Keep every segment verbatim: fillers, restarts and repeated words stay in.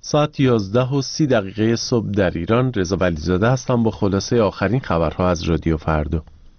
ساعت یازده و سی دقیقه صبح در ایران. رضا ولیزاده هستم با خلاصه آخرین خبرها از رادیو فردا.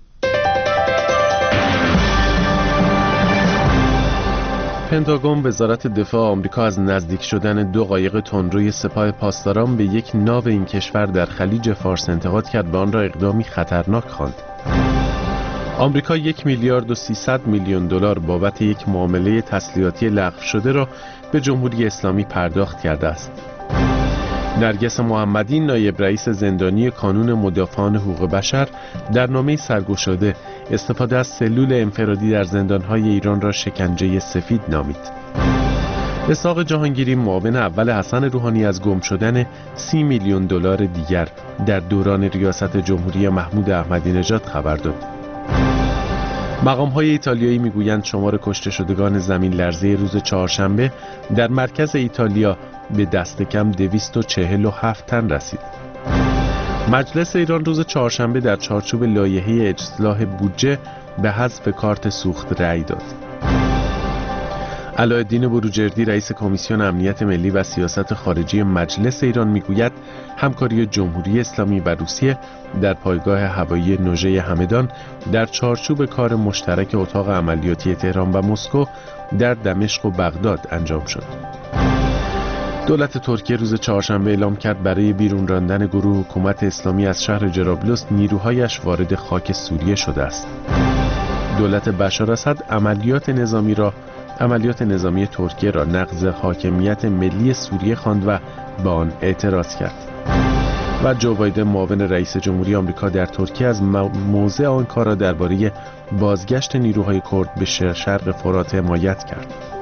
پنتاگون وزارت دفاع آمریکا از نزدیک شدن دو قایق تندروی سپاه پاسداران به یک ناو این کشور در خلیج فارس انتقاد کرد و آن را اقدامی خطرناک خواند. آمریکا یک میلیارد و سیصد میلیون دلار بابت یک معامله تسلیحاتی لغو شده را به جمهوری اسلامی پرداخت کرده است. نرگس محمدی نایب رئیس زندانی کانون مدافعان حقوق بشر در نامه سرگشاده استفاده از سلول انفرادی در زندانهای ایران را شکنجه سفید نامید. اسحاق جهانگیری معاون اول حسن روحانی از گم شدن سی میلیون دلار دیگر در دوران ریاست جمهوری محمود احمدی نژاد خبر داد. مقام‌های ایتالیایی میگویند شمار کشته شدگان زمین لرزه روز چهارشنبه در مرکز ایتالیا به دست کم دویست و چهل و هفت تن رسید. مجلس ایران روز چهارشنبه در چارچوب لایحه اصلاح بودجه به حذف کارت سوخت رأی داد. علاءالدین بروجردی رئیس کمیسیون امنیت ملی و سیاست خارجی مجلس ایران میگوید همکاری جمهوری اسلامی و روسیه در پایگاه هوایی نوژه همدان در چارچوب کار مشترک اتاق عملیاتی تهران و مسکو در دمشق و بغداد انجام شد. دولت ترکیه روز چهارشنبه اعلام کرد برای بیرون راندن گروه حکومت اسلامی از شهر جرابلس نیروهایش وارد خاک سوریه شده است. دولت بشار اسد عملیات نظامی را عملیات نظامی ترکیه را نقض حاکمیت ملی سوریه خواند و به آن اعتراض کرد. و جو بایدن معاون رئیس جمهوری آمریکا در ترکیه از موضع آنکارا درباره بازگشت نیروهای کرد به شرق فرات حمایت کرد.